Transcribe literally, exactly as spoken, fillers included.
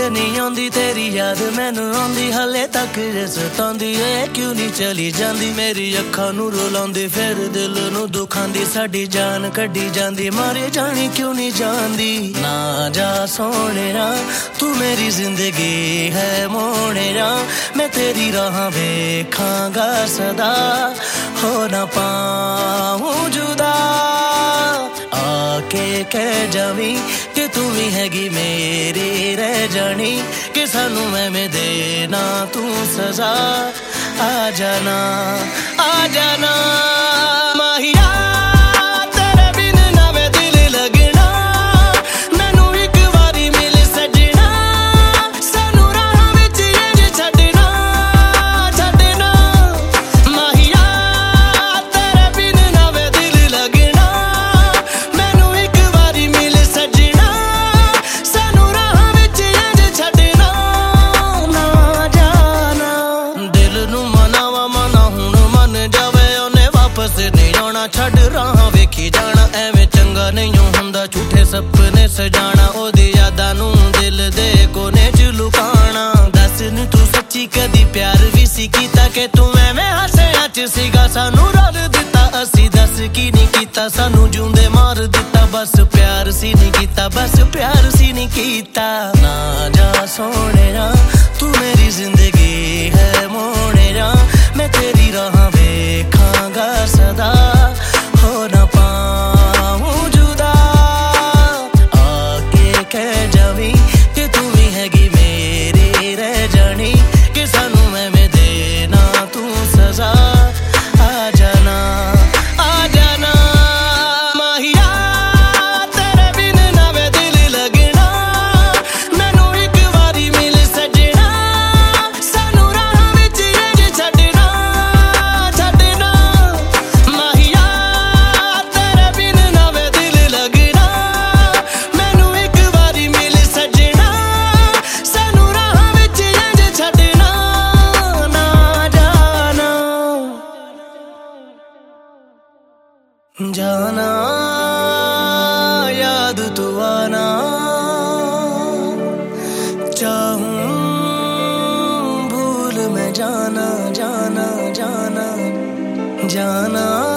ये नहीं आंदी तेरी याद मैनू आंदी हले तक सतांदी ए क्यों नहीं चली जांदी मेरी अखां नू रुलांदी फिर दिल नू दुखांदी साडी जान कड्डी जांदी मारे जानी क्यों नहीं जांदी ना जा सोहणिया तू मेरी जिंदगी है मोहणिया मैं तेरी राह वेखांगा सदा हो ना पाऊं जुदा आके कह जावी कि तू ही हैगी मेरी रह जानी कि सानू मैं देना तू सजा आ जाना आ जाना माहिया तेरे बिन ना वे दिल लगना मैनू एक बारी मिल सजना सानू राह विच इंज छड्डना छड्डना माहिया तेरे बिन ना वे दिल लगना मैनू एक बारी मिल सजना सानू राह विच इंज छड्डना ना जाना दिल नू मनावा मना हुण मन जावे ओने वापस नहीं आना छड्ड राह वेखी जाना एवें चंगा नहीं हुंदा झूठे सपने सजाना ओदी यादां नू दिल दे कोने च लुकाना दस नी तू सच्ची कदी प्यार भी सी कीता कि तू एवें हसिया च सीगा सानू रल दिता असी दस की नहीं कीता सानू जूंदे मार दिता बस प्यार सी नहीं कीता बस प्यार सी नहीं कीता ना जा सोहणिया तू मेरी जिंदगी है मोहणिया मैं तेरी राह वेखांगा सदा हो ना पाऊं जुदा आके कह जावी कि तू ही हैगी मेरी रह जानी कि सानू मैं देना तू सजा आ जाना आ जाना माहिया तेरे बिन ना वे दिल लगना मैनू एक बारी मिल सजना सानू राह विच इंज छड्डना छड्डना माहिया तेरे बिन ना वे दिल लगना मैनू एक बारी मिल सजना सानू राह विच इंज छड्डना ना जाना जाना याद तू आना चाहूं भूल मैं जाना जाना जाना जाना